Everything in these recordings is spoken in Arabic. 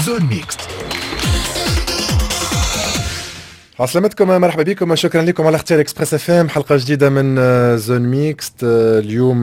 زون ميكست. عسلامتكم، مرحبا بكم، شكرا لكم على اختيار اكسبريس اف ام. حلقه جديده من زون ميكست. اليوم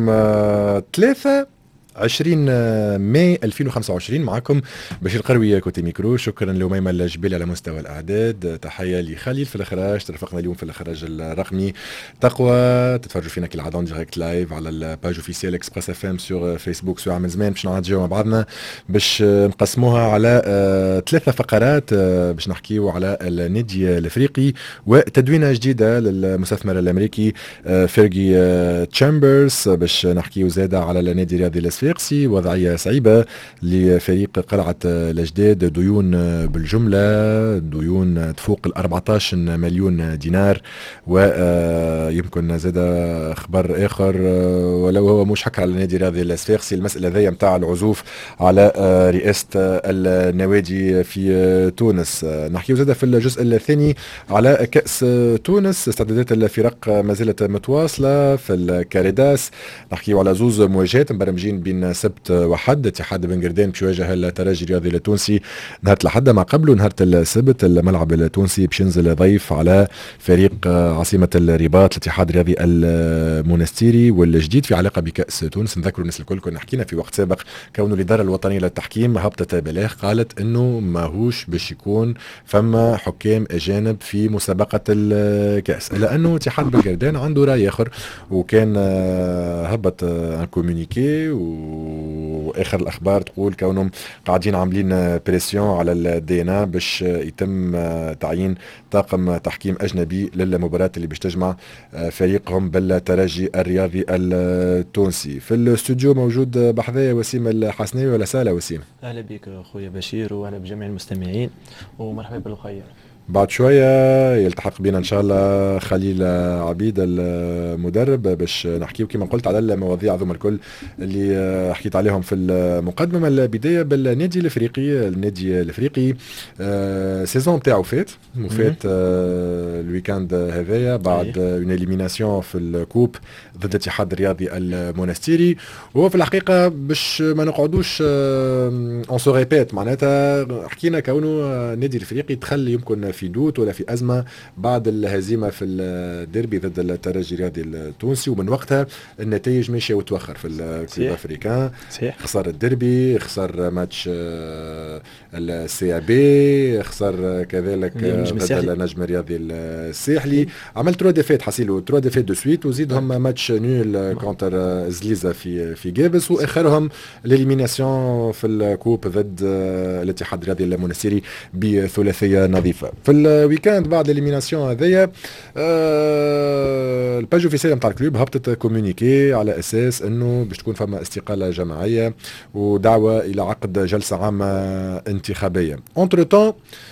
20 ماي 2025. معكم بشير قروي كوتي ميكرو. شكرا لأميمة الجبالي على مستوى الأعداد. تحية لخليل في الإخراج. ترافقنا اليوم في الإخراج الرقمي تقوى. تتفرجوا فينا كالعادة ديريكت لايف على الباج اوفيسيال اكسبريس اف ام سور فيسبوك. سواء من زمان باش نعديو مع بعضنا باش نقسموها على 3 فقرات باش نحكيو على النادي الافريقي وتدوينه جديده للمستثمر الامريكي فيرجي تشامبرز. باش نحكيو زاده على النادي الرياضي الاسفيقسي، وضعيه صعيبه لفريق قلعه الاجداد، ديون بالجمله، ديون تفوق 14 مليون دينار. ويمكن زاده خبر اخر ولو هو مش حكى على النادي الرياضي الاسفيقسي، المساله ذي متاع العزوف على رئاسه النوادي في تونس. نحكيو زاده في الجزء الثاني على كأس تونس. استعدادات الفرق ما زالت متواصلة في الكاريداس. نحكيو على زوز مواجهات مبرمجين بين سبت وحد. اتحاد بن قردان باش يواجه الترجي الرياضي التونسي نهار الأحد، مع قبله نهار السبت الملعب التونسي باش ينزل ضيف على فريق عاصمة الرباط الاتحاد الرياضي المونستيري. والجديد في علاقة بكأس تونس، نذكروا الناس الكل كنا حكينا في وقت سابق كونه الإدارة الوطنية للتحكيم هبطت بلاغ قالت انه ماهوش باش يكون فما حكام اجانب في مسابقه الكاس، الا انه اتحاد بن قردان عنده راي اخر. وكان هبط ان كومونيكي، واخر الاخبار تقول كونهم قاعدين عاملين بريسيون على الدي ان باش يتم تعيين طاقم تحكيم اجنبي للمباراه اللي باش تجمع فريقهم بالترجي الرياضي التونسي. في الاستوديو موجود بحذايا وسيم الحسناوي. ولا سهلا وسيم؟ اهلا بك اخويا بشير واهلا بجميع المستمعين ومرحبا بالخير. بعد شوية يلتحق بنا إن شاء الله خليل عبيد المدرب باش نحكيو كما قلت على المواضيع ذوما الكل اللي حكيت عليهم في المقدمة. البداية بالنادي الافريقي. النادي الافريقي سيزون بتاعه فات الويكاند هذايا بعد اون اليميناسيون في الكوب ضد الاتحاد الرياضي المونستيري. وهو في الحقيقة باش ما نقعدوش اون سو ريبيت، معناتها حكينا كونه النادي الافريقي دخل يمكن في دوت ولا في أزمة بعد الهزيمة في الديربي ضد الترجي الرياضي التونسي، ومن وقتها النتائج ماشية وتوخر في الكلوب الافريكان. خسر الديربي، خسر ماتش السي بي، خسر كذلك ضد النجم الرياضي الساحلي. عمل 3 ديفيت حصيلو 3 ديفيت دو سويت، وزيدهم ماتش نول كونتر زليزا في جابس، واخرهم الاليميناسيون في الكوب ضد الاتحاد الرياضي المونستيري بثلاثية نظيفة. في الويكاند بعد الاليميناسيون هذيا الباج اوفيسيال نتاع الكلوب هبطت كومونيكي على اساس انه باش تكون فما استقالة جماعية ودعوة الى عقد جلسة عامة انتخابية. اونتر تون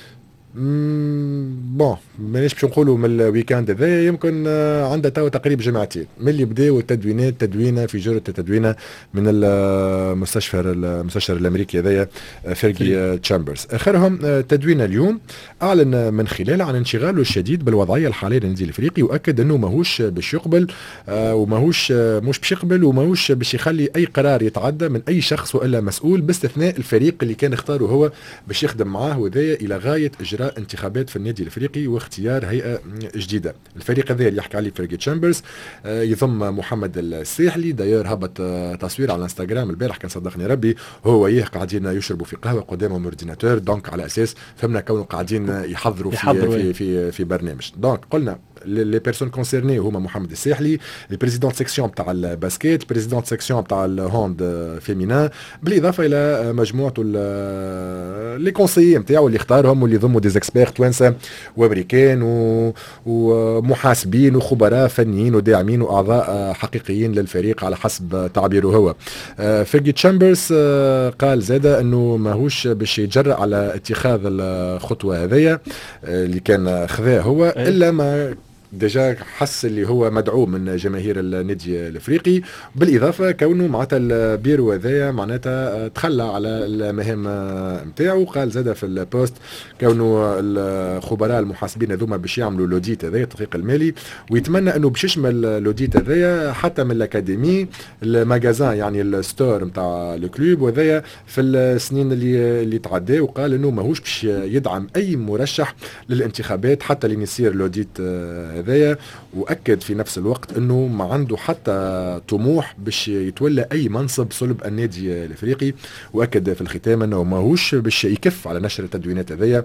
بون مانيش باش نقولوا من الويكاند هذا يمكن عندها توا تقريبا جمعتين من اللي بداوا تدوينه في جرة التدوينه من المستشفى الامريكي هذايا فيرجي تشامبرز. اخرهم تدوينه اليوم اعلن من خلاله عن انشغاله الشديد بالوضعيه الحاليه للنادي الافريقي، واكد انه ماهوش باش يقبل وماهوش مش باش يقبل وماهوش باش يخلي اي قرار يتعدى من اي شخص والا مسؤول باستثناء الفريق اللي كان اختاره هو باش يخدم معاه، وذايا الى غايه اجراء انتخابات في النادي الافريقي واختيار هيئه جديده. الفريق هذا اللي يحكي عليه فيرجي تشامبرز يضم محمد الساحلي. داير هبط تصوير على الانستغرام البارح كان صدقني ربي هو وياه قاعدين يشربوا في قهوه قدامهم اورديناتور، دونك على اساس فهمنا كونه قاعدين يحضروا في برنامج. دونك قلنا لي بيرسون كونسيرني هما محمد الساحلي، البريزيدون سيكسيون تاع الباسكيت، بريزيدون سيكسيون تاع الهوند فيمينا، بالاضافه الى مجموعه لي كونسيي نتاعو اللي اختارهم واللي يضموا دي اكسبير توانسه وامريكان ومحاسبين وخبراء فنيين وداعمين واعضاء حقيقيين للفريق على حسب تعبيره هو. فيرجي تشامبرز قال زاده انه ماهوش باش يتجرأ على اتخاذ الخطوه هذيا اللي كان خذاه هو الا ما ديجا حس اللي هو مدعوم من جماهير النادي الافريقي، بالاضافه كونه معناتها البيرو هذايا معناتها تخلى على المهام نتاعو. قال زاد في البوست كونه الخبراء المحاسبين هذوما باش يعملوا لوديت هذايا التدقيق المالي، ويتمنى انه باش يشمل اللوديت هذايا حتى من الاكاديمي الماغازان يعني الستور نتاع الكلوب وهذايا في السنين اللي تعدى. وقال انه ماهوش باش يدعم اي مرشح للانتخابات حتى لين يصير لوديت هذايا. واكد في نفس الوقت انه ما عنده حتى طموح باش يتولى اي منصب صلب النادي الافريقي. واكد في الختام انه ماهوش باش يكف على نشر التدوينات هذيا،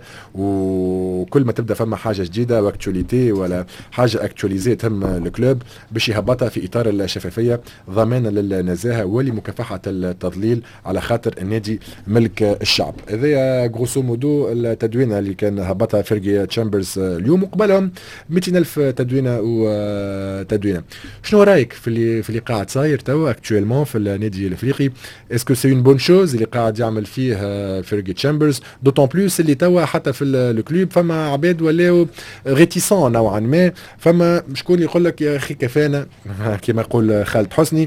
وكل ما تبدا فما حاجه جديده واكتواليتي ولا حاجه اكتواليزي تهم الكلوب باش يهبطها في اطار الشفافيه ضمانا للنزاهه ولمكافحه التضليل على خاطر النادي ملك الشعب. هذايا غروسو مودو التدوينه اللي كان هبطها فيرجي تشامبرز اليوم، وقبلهم 200,000 تدوينه وتدوينه. شنو رايك في اللي قاعد صاير توا اكتويلمون في النادي الافريقي؟ اسكو سي اون بون شوز اللي قاعد يعمل فيه فيرجي تشامبرز، دوتون بلوس اللي توا حتى في الكلوب فما عباد ولاو ريتيسون نوعا ما، فما شكون يقول لك يا اخي كفانا كما يقول خالد حسني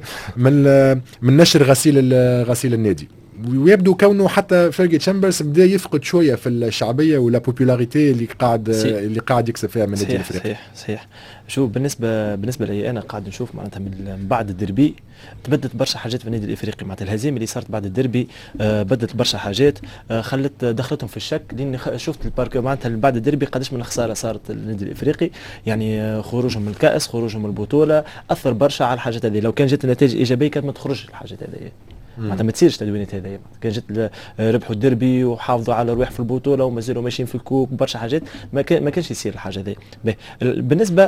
من نشر غسيل النادي. ويبدو كونه حتى فيرجي تشامبرز بدا يفقد شويه في الشعبيه ولا بوبولاريتي اللي قاعد يكسب فيها من النادي الافريقي. صحيح. شوف بالنسبه لي انا قاعد نشوف معناتها من بعد الديربي تبدت برشا حاجات في النادي الافريقي. معناتها الهزيمه اللي صارت بعد الديربي بدت برشا حاجات دخلتهم في الشك، لاني شفت البارك معناتها بعد الديربي قداش من خساره صارت النادي الافريقي. يعني خروجهم من الكاس، خروجهم من البطوله اثر برشا على الحاجات هذه. لو كان جات النتائج ايجابيه كانت ما تخرجش الحاجات هذه، معناتها ما تصيرش تدوينات هذايا. كان جات ربحوا الديربي وحافظوا على الرواح في البطوله ومازالوا ماشيين في الكوب برشا حاجات، ما كانش يصير الحاجه هذه. بالنسبه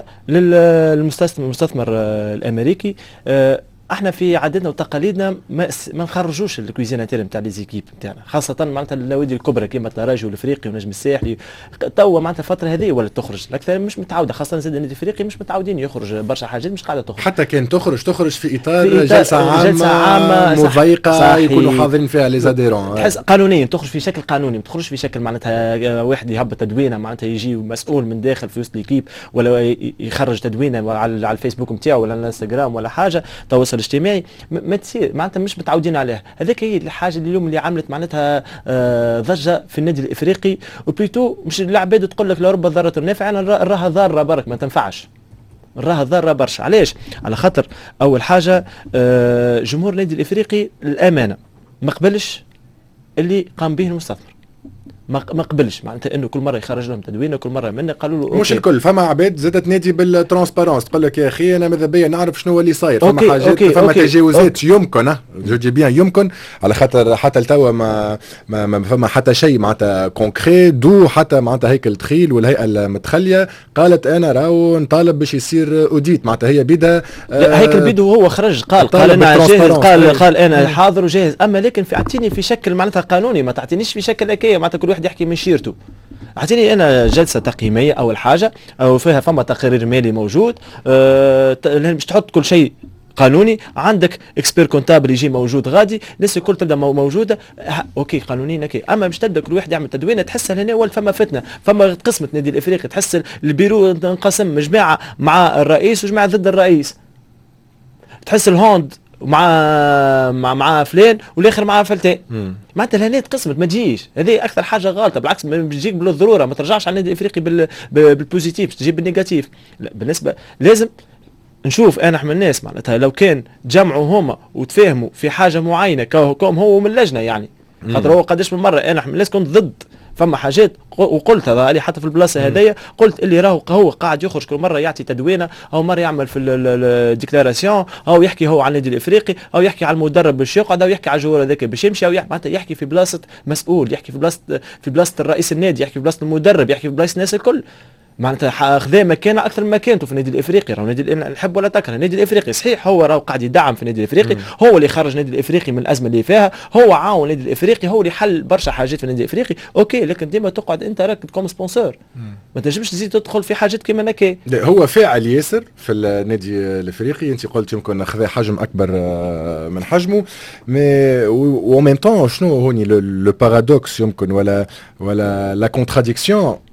للمستثمر الامريكي، احنا في عاداتنا وتقاليدنا ما نخرجوش الكويزيناتير نتاع لي زيكيب نتاعنا، خاصه معناتها النوادي الكبرى كيما الترجي والافريقي ونجم الساحلي. توا معناتها الفتره هذه ولا تخرج الاكثر مش متعوده، خاصه زاد النادي الافريقي مش متعودين يخرج برشا حاجات، مش قاعده تخرج. حتى كان تخرج في اطار جلسه عامه مضيقه يكونوا حاضرين فيها لي زاديرون، تحس قانونيا تخرج في شكل قانوني، ما تخرجش في شكل معناتها واحد يهبط تدوينه معناتها يجي مسؤول من داخل في وسط ليكيب ولا يخرج تدوينه على الفيسبوك نتاعو ولا الانستغرام ولا حاجه تواصل اجتماعي. ما تصير معناتها مش متعودين عليها. هذاك هي الحاجه اللي اليوم اللي عملت معناتها ضجه في النادي الافريقي، وبليتو مش العباد تقول لك لا رب ضاره نافعه، انا نراها ضاره برك ما تنفعش، نراها ضاره برشا. علاش؟ على خاطر اول حاجه جمهور النادي الافريقي الامانه ما قبلش اللي قام به المستثمر، ما قبلش معناتها انه كل مره يخرج لهم تدوينه، كل مره منا قالوا له مش الكل. فما عباد زادت نادي بالترانسبارونس تقول لك يا اخي انا ماذا بيا نعرف شنو اللي صاير. فما حاجات فما تجاوزات يمكن جو دي بيان يمكن على خاطر حتى لتوا ما فما حتى شيء معناتها كونكري. دو حتى معناتها هيكل التخيل والهيئه المتخليه قالت انا راهو نطالب باش يصير اوديت، معناتها هي بدا هيكل بيدو هو خرج قال انا جاهز، قال انا حاضر وجاهز. اما لكن اعطيني في شكل معناتها قانوني، ما تعطينيش في شكل هكايا معناتها كل واحد يحكي من شيرته. اعطيني انا جلسه تقييميه اول حاجه، او فيها فما تقرير مالي موجود، باش تحط كل شيء قانوني، عندك اكسبير كونتابل يجي موجود غادي، الناس الكل تبدا موجوده اوكي قانونيا اوكي. اما باش تبدا كل واحد يعمل تدوينه تحس هنا اول فما فتنه، فما قسمه نادي الافريقي تحس البيرو انقسم جماعه مع الرئيس وجماعه ضد الرئيس، تحس الهوند مع فلان والاخر مع فلتان. معناتها لهنا تقسمت ما تجيش، هذه اكثر حاجه غلطه. بالعكس ما بتجيك بالضروره، ما ترجعش على النادي الافريقي بالبوزيتيف، تجيب بالنيجاتيف. لا بالنسبه لازم نشوف انا من الناس معناتها لو كان جمعوا هما وتفاهموا في حاجه معينه كوم هو من اللجنه يعني، خاطر هو قداش من مره انا من الناس كنت ضد فما حاجات وقلت هذا علي حتى في البلاصه هذيا، قلت اللي راهو هو قاعد يخرج كل مره يعطي تدوينه، او مره يعمل في الديكلاراسيون، او يحكي هو عن النادي الافريقي، او يحكي على المدرب باش يقعد، او يحكي على الجوار هذاك باش يمشي، او معناتها يحكي في بلاصه مسؤول، يحكي في بلاصه الرئيس النادي، يحكي في بلاصه المدرب، يحكي في بلاصه الناس الكل. معناتها خذا مكانه اكثر من مكانته في النادي الافريقي. راهو النادي نحب ولا تكره النادي الافريقي صحيح، هو راهو قاعد يدعم في النادي الافريقي، هو اللي خرج النادي الافريقي من الازمه اللي فيها، هو عاون النادي الافريقي، هو اللي حل برشا حاجات في النادي الافريقي اوكي. لكن ديما تقعد انت راك كوم سبونسور، ما تنجمش تزيد تدخل في حاجات كيما هكا. هو فاعل ياسر في النادي الافريقي، انت قلت يمكن اخذ حجم اكبر من حجمه، مي و ميم طون شنو هوني لو بارادوكس يمكن ولا لا كونتراديكسيون،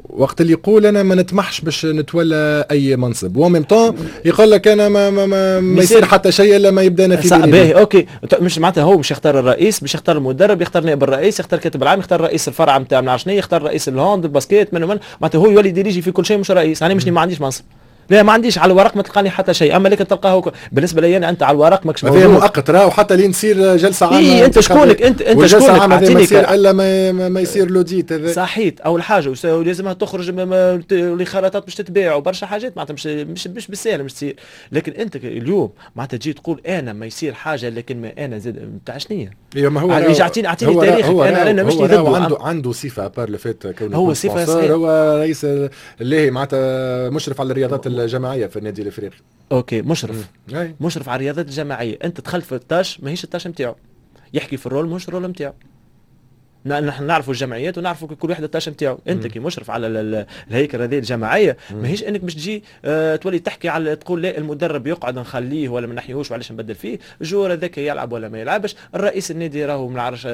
وقت اللي يقول انا ما نطمحش باش نتولى اي منصب، وميم طون يقول لك انا ما يصير حتى شيء الا ما يبدا انا في باهي اوكي. مش معناتها هو مش يختار الرئيس، باش يختار المدرب، يختار نائب الرئيس، يختار كاتب العام، يختار رئيس الفرع نتاع ما نعرفش، يختار رئيس الهوند الباسكيت من معناتها هو يولي يديريجي في كل شيء، مش رئيس. انا مش ما عنديش منصب، لا ما عنديش على الورق ما تلقاني حتى شيء، اما لكن تلقاه بالنسبه لي أنا انت على الورق ماكش موجود. مؤقت راه وحتى لين تصير جلسه عامه. إيه انت شكونك انت شكونك اعطيني الا ما يصير لوديت هذا صحيت. اول حاجه ولازمها تخرج لخرائط باش تتباع وبرشا حاجات معناتها مش بالسهل مش تصير. لكن انت اليوم معناتها تجي تقول انا ما يصير حاجه لكن ما انا زاد نتاع شنيا. ايوه ما هو اعطيني تاريخ. انا مش ضده. عنده صفه بار لو فيت كونه هو صفه هو رئيس اللي معناتها مشرف على الرياضات الجماعيه في النادي الافريقي. اوكي مشرف على الرياضات الجماعيه. انت دخلت في التاش ماهيش التاش نتاعو، يحكي في الرول مش الرول نتاعو. نحن نعرفوا الجمعيات ونعرفوا كل واحد التاش نتاعو. انت كي مشرف على الهيكل هذه الجماعيه ماهيش انك باش تجي تولي تحكي على تقول لا المدرب يقعد نخليه ولا ما نحيوش وعلاش نبدل فيه، الجوار هذاك يلعب ولا ما يلعبش، الرئيس النادي راهو ما نعرفش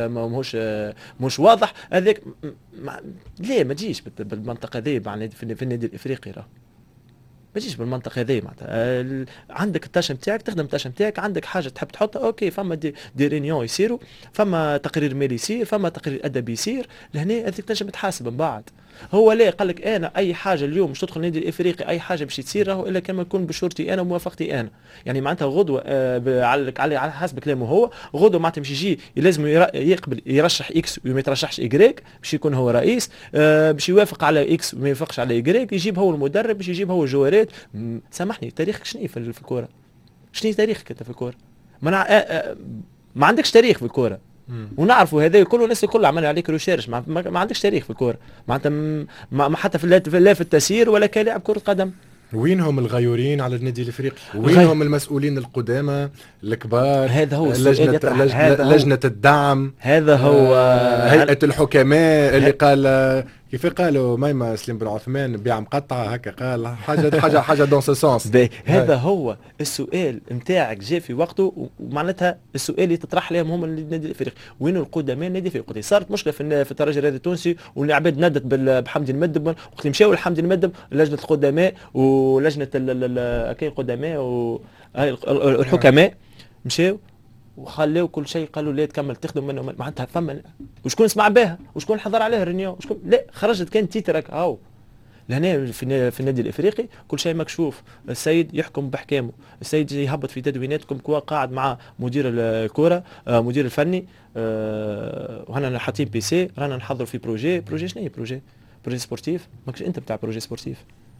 مش واضح هذاك. ليه ما تجيش بالمنطقه هذه في النادي الافريقي راه ما تجيش بالمنطقه هذه. معناتها عندك التاش نتاعك تخدم التاش نتاعك، عندك حاجه تحب تحطها اوكي، فما دي رينيون يصيروا، فما تقرير مالي يصير، فما تقرير ادبي يصير، لهنا هذيك تنجم تحاسب من بعد. هو لا قال لك انا اي حاجه اليوم مش تدخل النادي الافريقي اي حاجه باش تصير راهو الا كما يكون بشورتي انا وموافقتي انا. يعني معناتها غدوه على حسب كلامه هو غدوه معناتها باش يجي لازم يقبل يرشح اكس وما يترشحش ايكغيك باش يكون هو رئيس، باش يوافق على اكس وما يوافقش على ايكغيك، يجيب هو المدرب باش يجيب هو الجوارات. سامحني تاريخك شنو في الكوره؟ شنو تاريخك انت في الكوره؟ ما عندكش تاريخ في الكوره. ونعرفوا هذا كله الناس الكل عملوا عليك ريسيرش. ما عندكش تاريخ في الكوره معناتها ما حتى لا في التسيير ولا كلاعب كره قدم. وينهم الغيورين على النادي الافريقي؟ وينهم المسؤولين القدامى الكبار؟ هذا هو لجنه الدعم، هذا هو هيئه الحكماء اللي قال كيف قالوا ميمة سليم بن عثمان بيع مقطعه هكا، قال حاجه دون سو سونس. هذا هو السؤال نتاعك جاء في وقته، ومعناتها السؤال اللي تطرح لهم هم النادي الافريقي وين القدماء النادي الافريقي. صارت مشكله في الترجي الرياضي التونسي والعباد ندت بحمدي المدب، وقت مشاو لحمدي المدب لجنه القدماء ولجنه القدماء والحكماء مشاو وخلوا كل شيء، قالوا لا تكمل تخدم منه معناتها فما وشكون سمع بها وشكون حضر عليها الرينيون وشكون لا خرجت كان تيترك هاو. لهنا في النادي الافريقي كل شيء مكشوف، السيد يحكم باحكامه، السيد يهبط في تدويناتكم قاعد مع مدير الكره مدير الفني وهنا حاطين بي سي رانا نحضروا في بروجي شنو هي بروجي سبورتيف. ماكش انت بتاع بروجي سبورتيف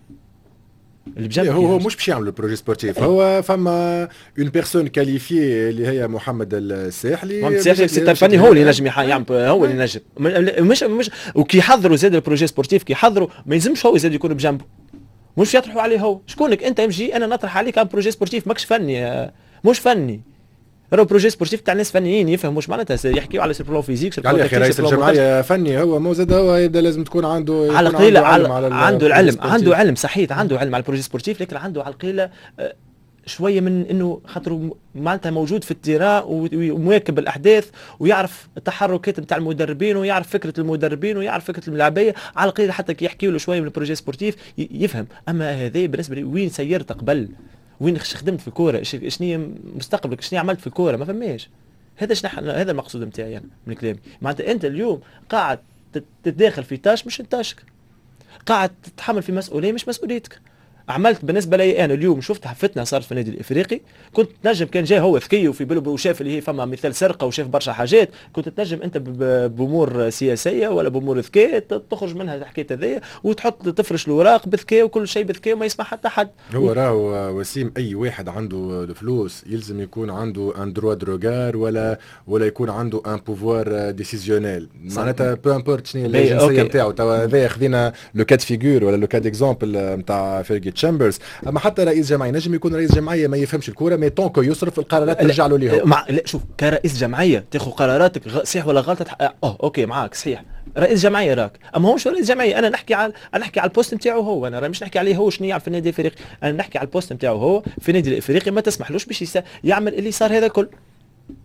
هو مش باش يعمل بروجي سبورتيف. هو فما اون بيرسون كاليفي اللي هي محمد الساحلي. محمد الساحلي سي الفني هو اللي ينجم يعمل، هو اللي ينجم مش وكي يحضروا زاد البروجي سبورتيف كي يحضروا ما يلزمش هو زاد يكون بجنبه، مش يطرحوا عليه هو. شكونك انت يمشي انا نطرح عليك بروجي سبورتيف ماكش فني مش فني. راهو بروجي سبورتيف تاع ناس فنيين يفهموا مش معناتها يحكيوا على البلان فيزيك على رئيس الجمعيه فني هو مو زاد هو يبدا لازم تكون عنده على القليله عنده العلم عنده علم صحيح عنده علم على البروجي سبورتيف، لكن عنده على القليله شويه من انه خاطر معناتها موجود في التيران ومواكب الاحداث ويعرف التحركات نتاع المدربين ويعرف فكره المدربين ويعرف فكره الملاعبيه. على القليله حتى كي يحكيوا له شويه من البروجي سبورتيف يفهم. اما هذا بالنسبه لي وين سيرت قبل، وين خدمت في الكوره، شنو مستقبلك، شنو عملت في الكوره، ما فماش. هذا المقصود نتاعي انا من كلامي. معناتها انت اليوم قاعد تتداخل في تاش مش انتاشك، قاعد تتحمل في مسؤوليه مش مسؤوليتك. عملت بالنسبه لي انا اليوم شفتها فتنه صارت في النادي الافريقي، كنت نجم كان جاي هو ذكي وفي بلبل وشاف اللي هي فما مثال سرقه وشاف برشا حاجات، كنت تنجم انت بامور سياسيه ولا بامور ذكاء تخرج منها الحكايه هذيا وتحط تفرش الاوراق بذكاء وكل شيء بذكاء وما يسمع حتى حد. هو راهو وسيم اي واحد عنده الفلوس يلزم يكون عنده ان دروا دروغار ولا يكون عنده ان بوفوار ديسيزيونيل. معناتها بو امبورت شنو الجنسيه نتاعو. توا هذا خذينا لو كاد فيغور ولا لو كاد اكزومبل نتاع فيرجي تشامبرز. اما حتى رئيس جمعيه نجم يكون رئيس جمعيه ما يفهمش الكوره مي طونكو يصرف القرارات ترجع له ليه. لا شوف كرئيس جمعيه تاخذ قراراتك صحيح ولا غلط اوكي معاك صحيح رئيس جمعيه راك، اما هو مش رئيس جمعيه. انا نحكي على البوست نتاعو هو، انا مش نحكي عليه هو شنو يعمل في النادي الافريقي، انا نحكي على البوست نتاعو هو في النادي الافريقي. ما تسمحلوش باش يعمل اللي صار هذا كل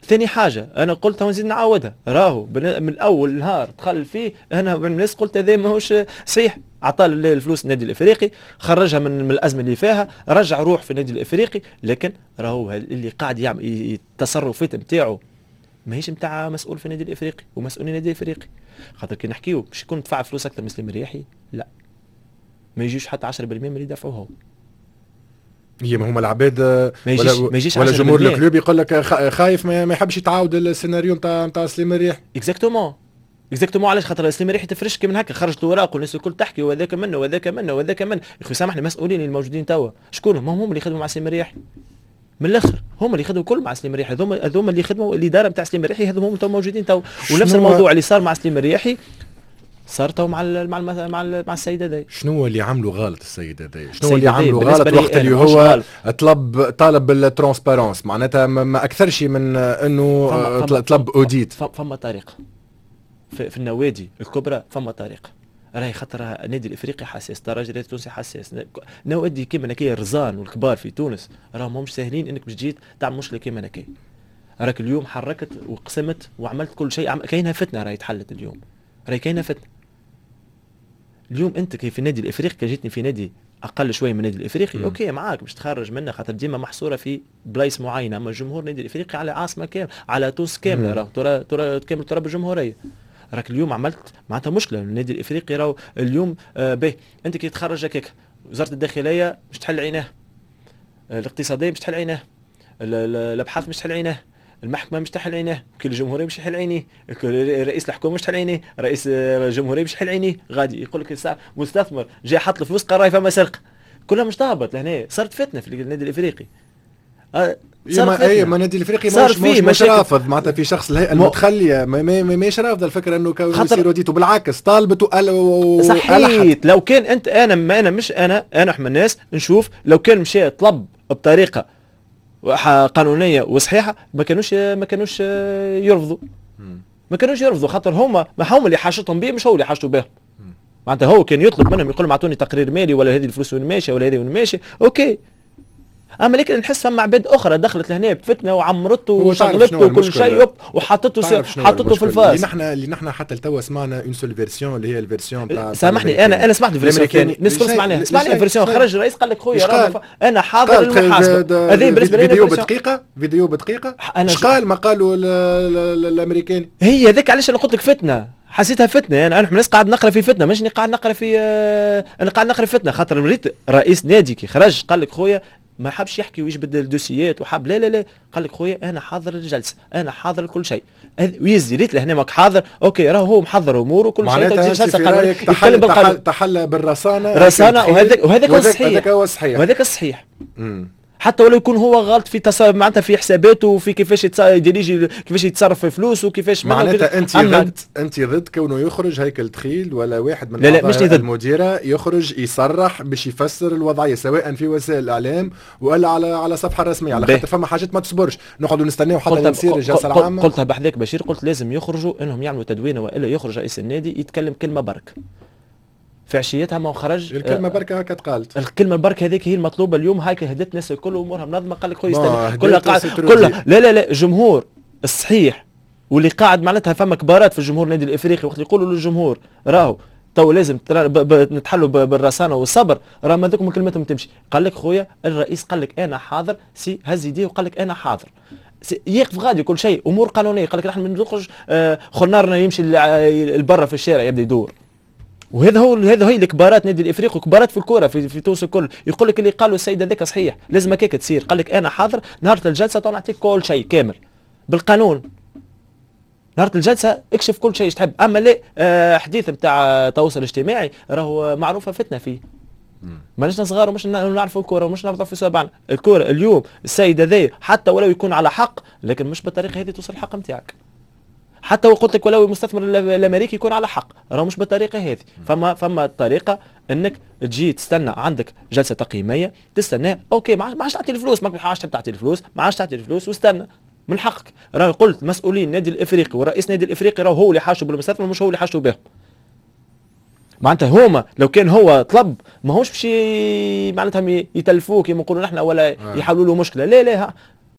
ثاني حاجه انا قلتها ونزيد نعاودها، راهو من اول نهار دخل فيه انا من الناس قلت هذا ماهوش صحيح. عطى الفلوس النادي الافريقي، خرجها من الازمه اللي فيها، رجع روح في النادي الافريقي، لكن راهو اللي قاعد يعمل التصرفات نتاعو ماهيش نتاع مسؤول في النادي الافريقي ومسؤولين النادي الافريقي. خاطر كي نحكيو باش يكون دفع فلوس اكثر من سليم الرياحي، لا ما يجيش حتى 10% من اللي دفعوه هو. هي ما هما العباد ما يجيش ولا جمهور الكلوب يقول لك خايف ما يحبش يتعاود السيناريو نتاع سليم الرياحي. اكزاكتومون علاش؟ خاطر سليم الرياحي تفرش كي من هكا، خرجت اوراق والناس الكل تحكي وهذاك منه وهذاك منه وهذاك منه. يا اخي سامحني، المسؤولين الموجودين توا شكون هم اللي يخدموا مع سليم الرياحي من الاخر، هم اللي يخدموا كل مع سليم الرياحي، هذوما اللي يخدموا الاداره نتاع سليم الرياحي، هذوما هم تو موجودين تو. ونفس الموضوع اللي صار مع سليم الرياحي صار تو مع السيد هذايا. شنو اللي عملوا غلط السيد هذايا؟ شنو اللي عملوا غلط وقت اللي هو طالب بالترانسبارونس؟ معناتها ما اكثرش من انه طلب اوديت. فما طريقه في النوادي الكبرى، فما طريقه راهي خاطر النادي الافريقي حساس، الدرجه التونسي حساس، نوادي كيما هكايا الرزان والكبار في تونس راهم مش ساهلين انك باش تجي تعمل مشكله كيما هكايا. راك اليوم حركت وقسمت وعملت كل شيء، كاينه فتنه راهي تحلت اليوم، راهي كاينه فتنه اليوم. انت كي في النادي الافريقي كي جيتني في نادي اقل شويه من النادي الافريقي اوكي معاك باش تخرج منه، خاطر ديما محصوره في بلايص معينه، اما جمهور النادي الافريقي على عاصمه كامله، على تونس كامله، راه ترى تراب الجمهوريه. راك اليوم عملت معناتها مشكله النادي الافريقي. راهو اليوم باهي انت كي تخرج هكاك، وزاره الداخليه مش تحل عيناه، الاقتصاديه مش تحل عيناه، الابحاث مش تحل عيناه، المحكمه مش تحل عينيه، وكيل الجمهوريه مش يحل عينيه، رئيس الحكومه مش تحل عينيه، رئيس الجمهوريه مش يحل عينيه. غادي يقول لك الساعه مستثمر جاي حط الفلوس قال راهي فما سرقه، كلها مش تهبط لهنا. صارت فتنه في النادي الافريقي. ما النادي الافريقي مش رافض معناتها في شخص الهيئه المتخليه مش رافض الفكره انه يصير وديته، بالعكس طالبته صحيح. لو كان انت انا احنا الناس نشوف لو كان مشى طلب بطريقه قانونيه وصحيحه ما كانوش يرفضوا، ما كانوش يرفضوا، خاطر هما اللي حاجتهم به مش هو اللي حاجته بهم. معناتها هو كان يطلب منهم يقول لهم اعطوني تقرير مالي ولا هذه الفلوس وين ماشيه ولا هذه وين ماشيه اوكي. اما لكن نحس فما عباد اخرى دخلت لهنا بفتنه وعمرته وشغلته وكل شيء وحطته في الفاس. اللي نحن حتى لتوا سمعنا اون سول فيرسيون اللي هي الفيرسيون تاع سامحني انا سمعت الفيرسيون الثانيه، الناس الكل سمعني الفيرسيون. خرج الرئيس قال لك خويا انا حاضر المحاسبه. هذه بالنسبه لي فيديو بدقيقه اش قال ما قالوا الامريكان. هي هذاك علاش انا قلت لك فتنه، حسيتها فتنه. انا الناس قاعد نقرا في فتنه، مش قاعد نقرا في انا قاعد نقرا فتنه. خاطر مريت رئيس نادي كي خرج قال لك خويا ما حبش يحكي ويجبد الدوسيات وحاب لا قال لك خويا انا حاضر الجلسه، انا حاضر كل شيء. ويزي ريت لهنا ماك حاضر اوكي، راهو هو محضر اموره وكل شيء. معناتها تحل بالرصانه وهذاك هو الصحيح حتى ولو يكون هو غلط في معناتها في حساباته وفي كيفاش كيفاش يتصرف في فلوس وكيفاش معناتها انت ضد كونه يخرج هيكل تخيل ولا واحد من اعضاء المديره يخرج يصرح باش يفسر الوضعيه سواء في وسائل الاعلام ولا على صفحه رسميه، على خاطر فما حاجات ما تصبرش نقعدوا نستناو حتى نصير الجلسه العامه. قلتها بحذاك بشير، قلت لازم يخرجوا انهم يعملوا تدوينه والا يخرج رئيس النادي يتكلم كلمه برك في عشيتها ما خرج. الكلمه بركه هكا تقالت، الكلمه بركه هذيك هي المطلوبه اليوم. هاك هدت الناس الكل امورها منظمه. قال لك خويا استنى كلها قاعد كلها لا جمهور الصحيح واللي قاعد معناتها فما كبارات في الجمهور النادي الافريقي وقت يقولوا للجمهور راهو تو لازم نتحلوا بالرصانه والصبر، راه ما ذوكم كلمتهم تمشي. قال لك خويا الرئيس قال لك انا حاضر، سي هز يديه وقال لك انا حاضر، يقف غادي كل شيء امور قانونيه. قال لك نحن نخرج خنارنا يمشي البرة في الشارع يبدا يدور. وهذا هي الكبارات نادي الافريقي وكبارات في الكوره في تونس الكل. يقول لك اللي قالوا السيد هذاك صحيح، لازم هكاك تصير. قال لك انا حاضر نهار الجلسه نعطيك كل شيء كامل بالقانون. نهار الجلسه اكشف كل شيء تحب. اما لا حديث نتاع التواصل الاجتماعي راهو معروفه فتنه فيه. ماناش صغار ومش نعرفوا الكوره ومش نعرفوا في سبعنا الكوره. اليوم السيد هذا حتى ولو يكون على حق لكن مش بالطريقه هذه توصل الحق نتاعك. حتى وقلت لك ولو المستثمر الامريكي يكون على حق راه مش بالطريقه هذه. فما طريقه انك تجي تستنى عندك جلسه تقييميه تستنى اوكي ما عادش تعطي الفلوس، ما عادش تعطي الفلوس، ما عادش تعطي الفلوس واستنى من حقك. راه قلت مسؤولين النادي الافريقي ورئيس النادي الافريقي راه هو اللي حاشوا بالمستثمر مش هو اللي حاشوا بهم. معناتها هما لو كان هو طلب ماهوش باش معناتها يتلفوك كيما نقولوا نحن ولا يحلوا له مشكله. لا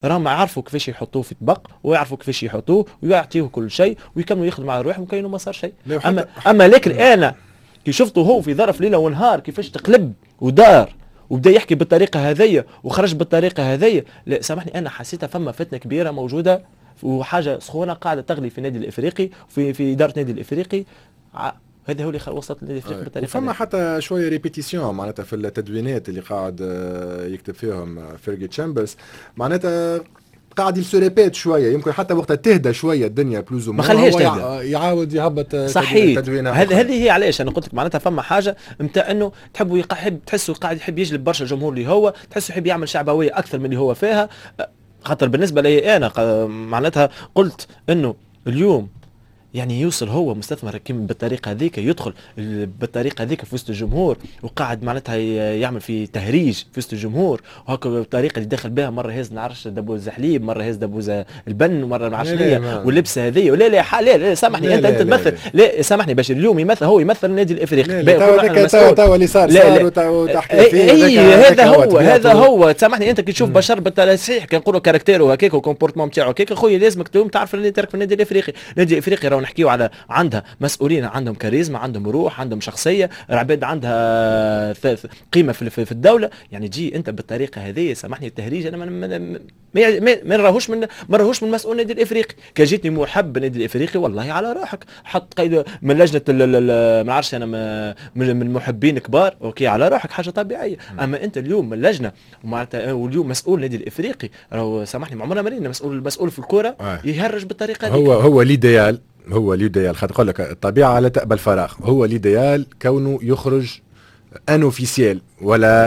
راهم يعرفوا كيفاش يحطوه في طبق ويعرفوا كيفاش يحطوه ويعطيوه كل شيء ويكملوا يخدموا على روحهم وكاينه ما صار شيء. اما لكن انا كي شفته هو في ظرف ليله ونهار كيفاش تقلب ودار وبدا يحكي بالطريقه هذية وخرج بالطريقه هذية، لا سامحني انا حسيتها فما فتنه كبيره موجوده وحاجه سخونه قاعده تغلي في النادي الافريقي في اداره النادي الافريقي. هذا هو اللي وصلت النادي الافريقي بالطريقه. فما حتى شويه ريبيتيسيون معناتها في التدوينات اللي قاعد يكتب فيهم فيرجي تشامبرز، معناتها قاعد يسوريبيت شويه، يمكن حتى وقتها تهدى شويه الدنيا بلوز ما خليهاش تهدى، يعاود يهبط صحيح. هذه هي علاش انا قلت لك معناتها فما حاجه نتاع انه تحبوا يحب تحسوا قاعد يحب يجلب برشا جمهور اللي هو تحسوا يحب يعمل شعبويه اكثر من اللي هو فيها. خاطر بالنسبه لي انا معناتها قلت انه اليوم يعني يوصل هو مستثمر كيم بالطريقه هذيك يدخل بالطريقه هذيك في وسط الجمهور وقاعد معناتها يعمل في تهريج في وسط الجمهور وهكا بالطريقه اللي دخل بها مره هز نعرفش دبوز حليب مره هز دبوز البن ومره ما عرفش واللبسه هذه ولا لا سامحني انت تمثل لا سامحني باش اليوم يمثل هو يمثل النادي الافريقي تو اللي صار وتحكي فيه هذا هو سامحني انت كي تشوف بشر بالتصحيح كي نقولوا كاركتيره هكاك وكومبورتمون تاعو هكاك خويا لازمك تعرف اللي ترك في النادي الافريقي. النادي الافريقي نحكيو على عندها مسؤولين عندهم كاريزما عندهم روح عندهم شخصيه عباد عندها قيمه في الدوله. يعني تجي انت بالطريقه هذه سامحني التهريج انا ما نراهوش من مسؤول النادي الافريقي. كجيتني محب النادي الافريقي والله على روحك حط قيد من لجنه ما نعرفش انا من محبين كبار اوكي على روحك حاجه طبيعيه. اما انت اليوم من لجنه واليوم مسؤول النادي الافريقي راهو سامحني عمرنا مرينا مسؤول في الكره يهرج بالطريقه هذه. هو ليديال هو ليديال خاطر نقول لك الطبيعه لا تقبل فراغ. هو ليديال كونه يخرج انوفيسيال ولا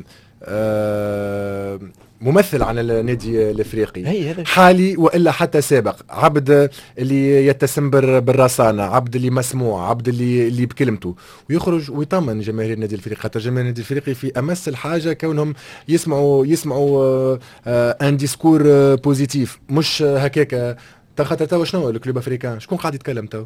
ممثل عن النادي الافريقي حالي والا حتى سابق، عبد اللي يتسم بالرصانه، عبد اللي مسموع، عبد اللي بكلمته، ويخرج ويطمن جماهير النادي الافريقي. خاطر جماهير النادي الافريقي في امس الحاجه كونهم يسمعوا ان ديسكور بوزيتيف مش هكاك. خاطر توا شنو الكلوب افريكان شكون قاعد يتكلم توا؟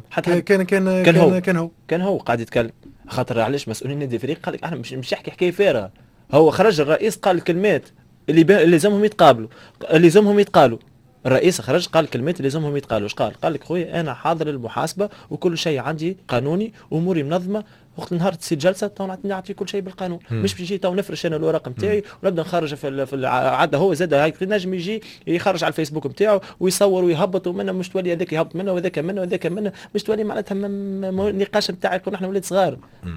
كان هو قاعد يتكلم. خاطر علاش مسؤولين النادي الافريقي قال لك احنا مش يحكي حكايه فارغه. هو خرج الرئيس قال الكلمات اللي لازمهم يتقابلوا اللي لازمهم يتقالوا. الرئيس خرج قال الكلمات اللي لازمهم يتقالوا. ايش قال لك خويا انا حاضر المحاسبه وكل شيء عندي قانوني اموري منظمه. وقت النهار تصير جلسه تو نعطي كل شيء بالقانون. مش بيجي تو نفرش انا الورق نتاعي ونبدا نخرج في عاده. هو زاد هاي نجم يجي يخرج على الفيسبوك نتاعو ويصور ويهبط ومنه مش تولي هذاك يهبط منه وذاك منه وذاك منه مش تولي معناتها النقاش نتاعي كنا احنا ولاد صغار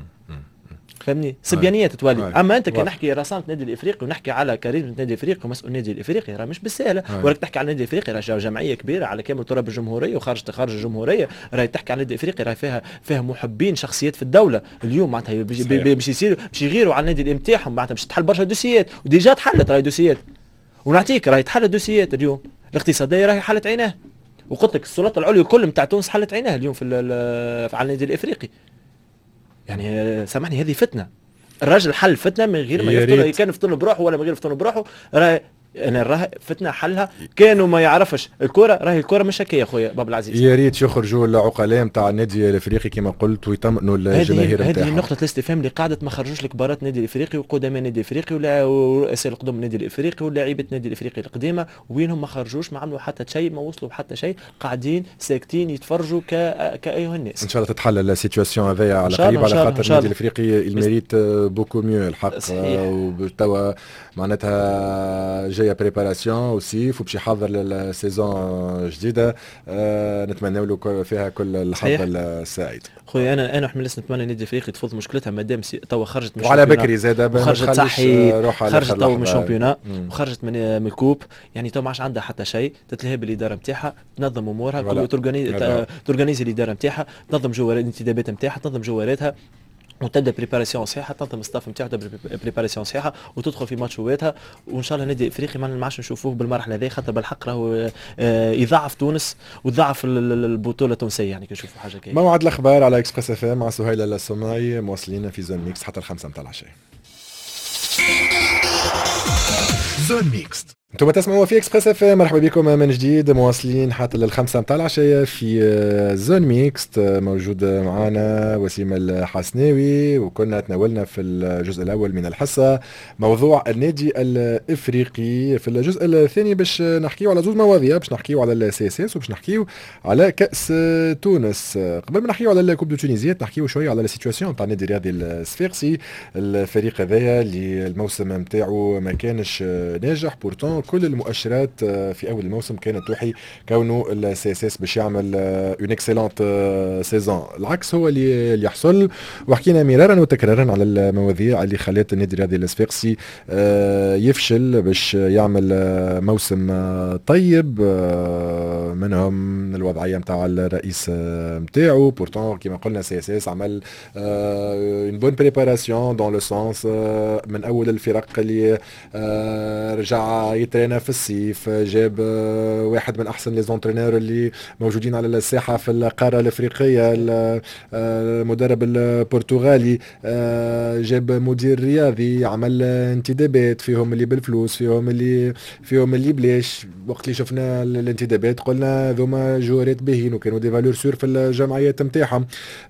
فهمني صبيانيه تتولي. اما انت كي نحكي رسانه النادي الافريقي ونحكي على كاريزما النادي الافريقي ومسؤول النادي الافريقي راه مش بالسهله. وراك تحكي على النادي الافريقي راه جمعيه كبيره على كامل تراب الجمهوريه وخارج الجمهوريه. راهي تحكي على النادي الافريقي راه فيها محبين شخصيات في الدوله. اليوم معناتها باش يصيروا باش يغيروا على النادي نتاعهم معناتها باش تحل برشا دوسيات وديجا تحلت راهي دوسيات ونعطيك راهي تحل دوسيات. اليوم الاقتصاديه راهي حلت عيناه وقلت لك السلطه العليا كل نتاع تونس حلت عيناه اليوم على النادي الافريقي. يعني سامحني هذه فتنه. الراجل حل فتنه من غير ما يفطن كان يفطن بروحه ولا من غير يفطن بروحه. انا راهي فتنه حلها كانوا ما يعرفش الكره. راهي الكره مش هكا يا خويا باب العزيز. يا ريت يخرجوا العقلاء نتاع النادي الافريقي كما قلت ويطمئنوا الجماهير نتاعهم. هذه نقطه الاستفهام اللي قاعده ما خرجوش الكبارات النادي الافريقي وقدماء النادي الافريقي ورؤساء القدم النادي الافريقي ولاعيبه النادي الافريقي القديمه وينهم ما خرجوش ما عملوا حتى شيء ما وصلوا حتى شيء قاعدين ساكتين يتفرجوا كايها الناس. ان شاء الله تتحل السيتواسيون هذيا على قريب على خاطر النادي الافريقي الميريت بوكو ميو الحق. وتوا معناتها جايه بريباراسيون وسيف وباش يحضر للسيزون جديده. نتمنى له فيها كل الحظ السعيد. خويا انا حملت نتمنى النادي الافريقي تفوز مشكلتها مادام توا خرجت من وعلى بكري زاد خرجت صحي خرجت توا من الشامبيونا وخرجت من الكوب. يعني تو ما عادش عندها حتى شيء. تتلهي بالاداره نتاعها تنظم امورها تورغانيزي الاداره نتاعها تنظم جوارات الانتدابات نتاعها تنظم جواراتها وتبدا بريباراسيون صحيحه تنظم الستاف نتاعها تبدا بريباراسيون صحيحه وتدخل في ماتشواتها. وان شاء الله النادي الافريقي ما عادش نشوفوه بالمرحله هذه خاطر بالحق راهو يضعف تونس ويضعف البطوله التونسيه. يعني كنشوفوا حاجه كي موعد الاخبار على اكسبريس اف ام مع سهيله السماعي موصلين في زون ميكس حتى 5 متاع العشاء. زون ميكس انتم تسمعوا في اكسبريس اف ام. مرحبا بكم من جديد، مواصلين حتى لل5 متاع العشيه في زون ميكست. موجود معنا وسيم الحسناوي، وكنا تناولنا في الجزء الاول من الحصه موضوع النادي الافريقي. في الجزء الثاني باش نحكيو على زوج مواضيع، باش نحكيو على السي اس اس وباش نحكيو على كاس تونس. قبل ما نحكيو على الكوب دو تونيزيا نحكيو شويه على السيتواسيون تاع النادي الرياضي الصفاقسي. الفريق هذايا اللي الموسم نتاعو ما كانش ناجح، بورتون كل المؤشرات في اول الموسم كانت توحي كونه السي اس اس باش يعمل اون اكسيلونت سيزون. العكس هو اللي يحصل، وحكينا مرارا وتكرارا على المواضيع اللي خلات النادي الرياضي الصفاقسي يفشل باش يعمل موسم طيب. منهم الوضعيه نتاع الرئيس نتاعو، بورتون كما قلنا سي اس اس عمل اون بون بريباراسيون دون لو سونس من اول الفرق اللي رجع يترينا في الصيف، جاب واحد من احسن لي زونترينور اللي موجودين على الساحه في القاره الافريقيه، المدرب البرتغالي، جاب مدير رياضي، عمل انتدابات فيهم اللي بالفلوس، فيهم اللي بلاش. وقت اللي شفنا الانتدابات قلنا ذوما جوارات باهين وكانوا دي فالور سور في الجمعيات نتاعهم.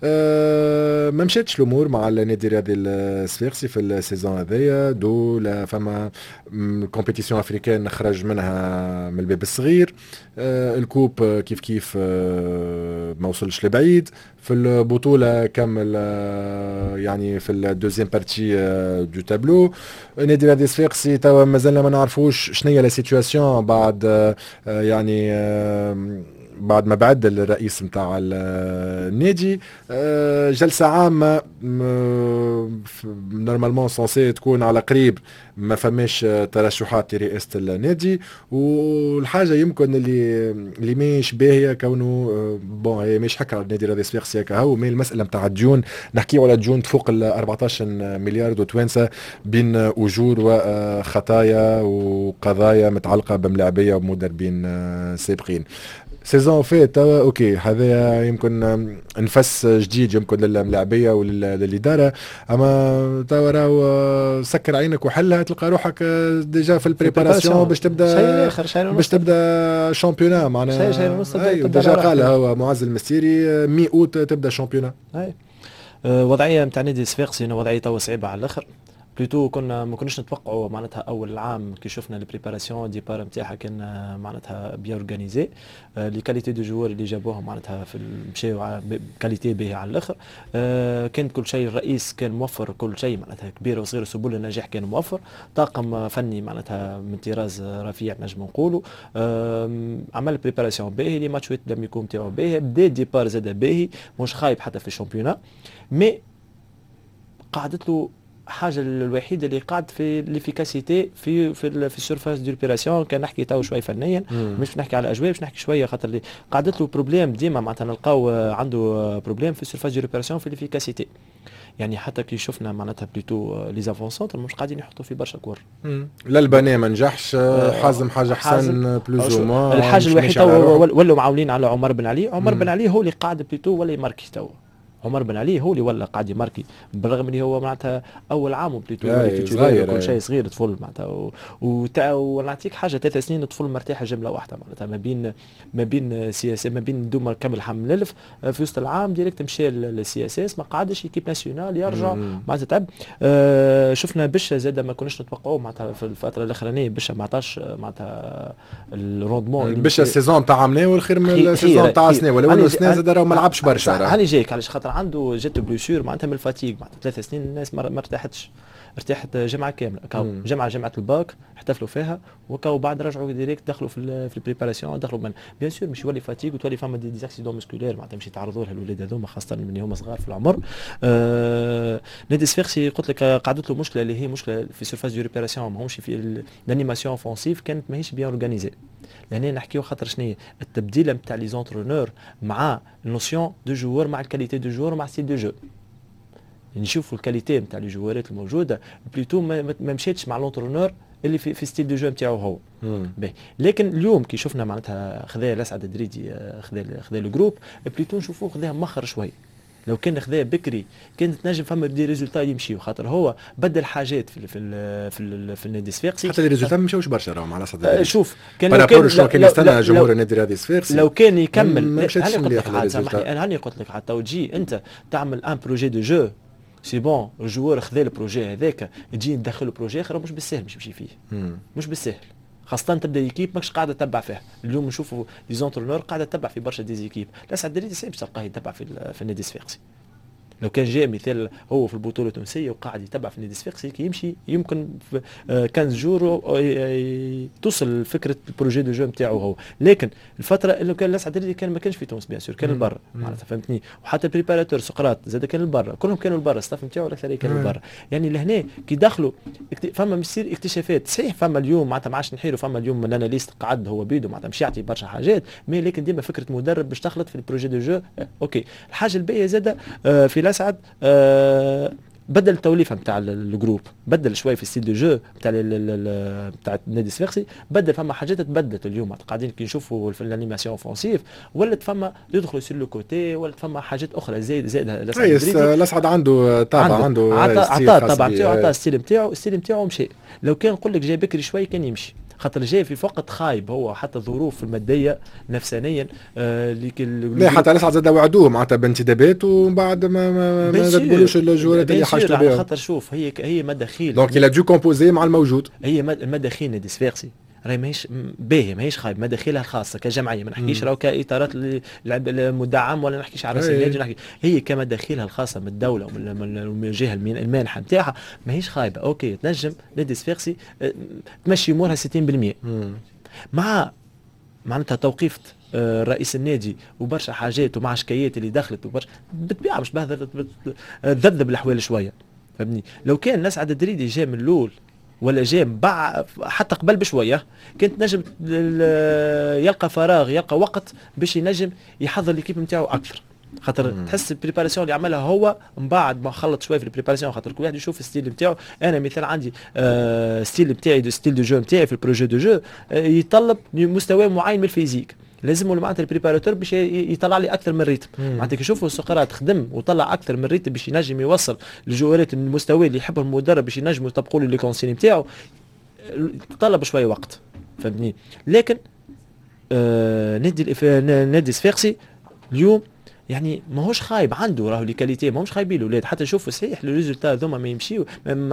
ما مشاتش الامور مع النادي الرياضي الصفاقسي في السيزون هذايا، دو فما كومبيتيسيون افريكان خرج منها من الباب الصغير. الكوب كيف ما وصلش لبعيد. في البطوله كمل يعني في الدوزيام بارتي دو تابلو. النادي الرياضي الصفاقسي توا مازلنا ما نعرفوش شنو هي لا سيتواسيون بعد يعني بعد ما بعد الرئيس نتاع النادي. جلسة عامة نورمالمون سونسي تكون على قريب، ما فماش ترشحات لرئاسة النادي. والحاجة يمكن اللي ماهيش باهية كونه بون هي مش حكا النادي الرياضي الصفاقسي هكا هو، مي المسألة نتاع الديون نحكيو على ديون تفوق ال 14 مليار دو توانسة بين أجور وخطايا وقضايا متعلقة بملاعبية ومدربين سابقين. سيزون فات اوكي هذا يمكن نفس جديد يمكن للملاعبيه وللاداره، اما توا راهو سكر عينك وحلها تلقى روحك ديجا في البريباراسيون باش تبدا شامبيونا معناها. ديجا قال هو معز المستيري 100 اوت تبدا شامبيونا. وضعيه نتاع نادي الصفاقسي وضعيه توا صعيبه على الاخر. بلوتو ما كناش نتوقعوا معناتها اول العام كي شفنا البريباراسيون ديبار نتاعها كان معناتها بيان اورغانيزي. لي كاليتي دو جوار اللي جابوهم معناتها في مشاو كاليتي باهيه على الاخر. كان كل شيء، الرئيس كان موفر كل شيء معناتها كبير وصغير، سبل النجاح كان موفر، طاقم فني معناتها من طراز رفيع نجم نقولوا. عمل بريباراسيون باهي، لي ماتشات لم يكون نتاعو باهي، بدا ديبار زاد باهي، مش خايب حتى في الشامبيونا. مي قعدت له حاجه الوحيده اللي قاعد في ليفيكاسيتي في السيرفاس دو لوبيراسيون. كان نحكي تو شويه فنيا، مش نحكي على الاجواء، باش نحكي شويه خاطر اللي قعدت له بروبليم ديما معناتها نلقاو عنده بروبليم في السيرفاس دو لوبيراسيون في ليفيكاسيتي. يعني حتى كي شفنا معناتها بليتو لي زافونسونتر مش قاعدين يحطوا في برشا كور. لا البناء ما نجحش، حازم حاجه احسن بلوز او موان. الحاجه الوحيده ولاو معاولين على عمر بن علي. عمر بن علي هو اللي قاعد بليتو ولا يماركي تو. عمر بن علي هو اللي ولا قاعد يماركي، بالرغم اللي هو معناتها اول عام بليتو كل شيء صغير طفل معناتها. ونعطيك حاجه 3 سنين طفل مرتاح جمله واحده معناتها ما بين سي اس ما بين دوما كامل حمل الف في وسط العام ديريكت مشى للسي اس اس، ما قعدش ايكيب ناسيونال يرجع معناتها تعب. شفنا بشا زاد ما كناش نتوقعوه معناتها في الفتره الاخرانيه، بشا ما عطاش معناتها الروندمون بشا السيزون تاع عمناه والخير من السيزون تاع سنه، ولا السنه زاد راهو ما لعبش برشا. هاني جايك علاش خاطر عنده جت بلوشور معناتها من الفاتيك، معناتها 3 سنين الناس ما ارتاحتش، ارتاحت جمعه كامله جمعه الباك احتفلوا فيها وكاو بعد رجعوا ديريكت دخلوا في البريباراسيون، دخلوا من بيان سور مش يولي فاتيك وتولي فما دي اكسيدون مسكولير معناتها مش يتعرضوا لها الاولاد هذوما خاصه من هما صغار في العمر. نادي الصفاقسي قلت لك قعدت له مشكله اللي هي مشكله في سيرفاس دو ريبيراسيون، ماهمش في الانيماسيون اوفونسيف كانت ماهيش بيان اورغانيزي. لهنا نحكيو خاطر شنو التبديل نتاع لي زونترونور مع النوسيون دو جوور مع الكاليتي دو جوور مع ستيل دو جو. نشوفوا الكاليتي نتاع لي جوارات الموجوده بلوتو ما مشاتش مع لونترونور اللي في ستيل دو جو نتاعو هو. لكن اليوم كي شفنا معناتها خذا الاسعد الدريدي خذا الجروب بلوتو نشوفوه خذا مخر شوي لو كان خذاه بكري كانت تنجم فما دي ريزولتا يمشيو، خاطر هو بدل حاجات في النادي الصفاقسي. حتى الريزولتا ما مشاوش برشا راهم على صدر شوف كان لو كان يستنى جمهور النادي الرياضي الصفاقسي لو كان يكمل. انا قلت لك حتى وتجي انت تعمل ان بروجي دو جو سي بون، الجوار خذا البروجي هذاك تجي تدخل البروجي اخر مش بالسهل مش يمشي فيه مش بالسهل، خاصة تبدا ايكيب ماكش قاعدة تتبع فيها. اليوم نشوفوا لي زونترونور قاعدة تتبع في برشا ديزيكيب، لا سعد الدريدي صعيب تلقاه يتبع في النادي الصفاقسي. لو كان جاء مثال هو في البطولة التونسية وقاعد يتبع في النادي الصفاقسي كي يمشي يمكن في 15 جور توصل فكرة البروجي دو جو نتاعو هو. لكن الفترة اللي كان لسعد الدريدي كان ما كانش في تونس بيان سور، كان لبرا معناتها فهمتني، وحتى البريباراتور سقراط زاد كان لبرا، كلهم كانوا لبرا، الستاف نتاعو الاكثريه كانوا لبرا. يعني لهنا كي دخلوا فما يصير اكتشافات صحيح، فما اليوم معناتها ما عادش نحيروا، فما اليوم الاناليست قعد هو بيدو معناتها مش يعطي برشا حاجات، مي لكن ديما فكرة مدرب باش تخلط في البروجي دو جو. اوكي الحاجة الباقية زاد في الاسعد بدل التوليفه نتاع الجروب، بدل شوي في ستيل دو جو نتاع النادي الصفاقسي، بدل فما حاجات تبدلت اليوم قاعدين كي نشوفوا في الانيماسيون اوفونسيف، ولات فما يدخلوا سير لو كوتي، ولات فما حاجات اخرى زايد الاسعد عنده طابع، عنده عطى الطابع نتاعو، عطى الستيل نتاعو مشى. لو كان نقول لك جاي بكري شوي كان يمشي، خاطر جاي في وقت خايب هو، حتى الظروف الماديه نفسانيا لا حتى الاسعد زاد وعدوه معناتها بانتدابات ومن بعد ما تقولوش الجوارات اللي حاجته بها. خاطر شوف هي مداخيل دونك il a dû composer مع الموجود. هي المداخيل نادي الصفاقسي راهي ماهيش باهيه، ماهيش خايب، مداخيلها الخاصه كجمعيه، ما نحكيش راهو كاطارات المدعم ولا نحكيش على راس النادي، نحكي هي كمداخيلها الخاصه من الدوله ومن الجهه المانحه نتاعها ماهيش خايبه. اوكي تنجم نادي الصفاقسي تمشي امورها 60% مع معناتها توقيف رئيس النادي وبرشا حاجات ومع شكايات اللي دخلت وبرشا بالطبيعه مش تذبذب الاحوال شويه فهمني. لو كان نسعد الدريدي جاء من الاول ولا جاء حتى قبل بشويه كانت نجم يلقى فراغ، يلقى وقت باش ينجم يحضر ليكيب نتاعو اكثر، خاطر تحس البريباراسيون اللي عملها هو من بعد ما خلط شويه في البريباراسيون، خاطر كل واحد يشوف الستيل نتاعو. انا مثال عندي ستيل نتاعي ستيل دو جو نتاعي في البروجي دو جو يطلب مستوى معين من الفيزيك، لازم معناتها البريباراتور باش يطلع لي اكثر من ريتم. معناتها كي يشوفوا السقراط خدم وطلع اكثر من ريتم باش ينجم يوصل للجوارات المستوى اللي يحبهم المدرب باش ينجموا يطبقوا له لي كونسين نتاعو، طلب شويه وقت فهمتني. لكن نادي الصفاقسي اليوم يعني ماهوش خايب، عنده راهو لي كاليتي ماهوش خايبين الاولاد، حتى شوفوا صحيح لو ريزولتا هذوما ما يمشيو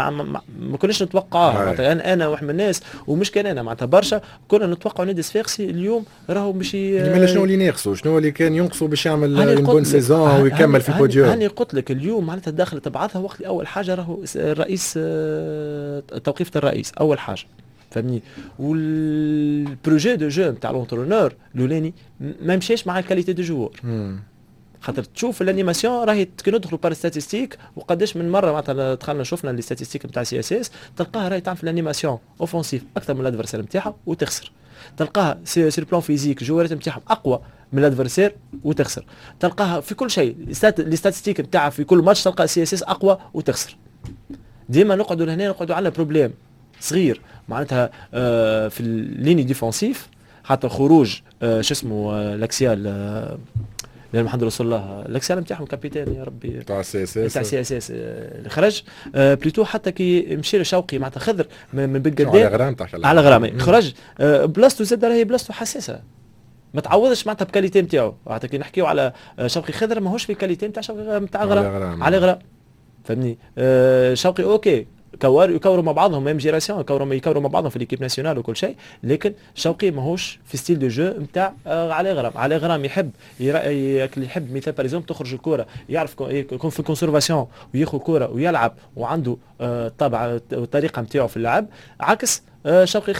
ما كناش نتوقعوها. معناتها انا واحد من الناس ومش كان انا معناتها برشا كنا نتوقعوا نادي الصفاقسي اليوم راهو باش شنو اللي ناقصوا، شنو اللي كان ينقصوا باش يعمل بون سيزون ويكمل في بوديوم. هاني قلت لك اليوم معناتها داخله بعضها وقت اول حاجه راهو الرئيس توقيفه الرئيس اول حاجه فهمني، والبروجي دو جو نتاع لونترونور الاولاني ما مشاش مع الكاليتي دو جوور. خاطر تشوف الانيماسيون راهي كي ندخلوا بار ستاتيستيك وقداش من مره معناتها دخلنا شفنا لي ستاتيستيك نتاع سي اس اس، تلقاها راهي تعمل في الانيماسيون اوفونسيف اكثر من الادفرسير نتاعها وتخسر، تلقاها سير بلان فيزيك جوارات نتاعهم اقوى من الادفرسير وتخسر، تلقاها في كل شيء لي ستاتيستيك نتاعها في كل ماتش تلقى سي اس اس اقوى وتخسر. ديما نقعدوا لهنا نقعدوا على بروبليم صغير معناتها في الليني ديفونسيف، حتى خروج شو اسمه لاكسيال لأن محمد رسول الله الاكسيال نتاعهم كابيتان يا ربي تاع سي اس اس تاع سي اس اس اللي خرج بليتو، حتى كي مشي شوقي معناتها خضر من بن قدام على غرامي خرج بلاصتو زاد راهي بلاصتو حساسه ما تعوضش معناتها بكاليتي نتاعو. معناتها كي نحكيو على شوقي خضر ماهوش في كاليتي نتاع شوقي نتاع غرام على غرام فهمني. شوقي اوكي يكوروا مع بعضهم ميم جيراسيون يكوروا مع بعضهم في ليكيب ناسيونال وكل شيء، لكن شوقي ماهوش في ستيل دو جو نتاع علي غرام يحب مثال باريزوم تخرج الكره يعرف يكون في كونسيرفاسيون وياخذ كره ويلعب وعنده طابع الطريقه نتاعو في اللعب، عكس شوقي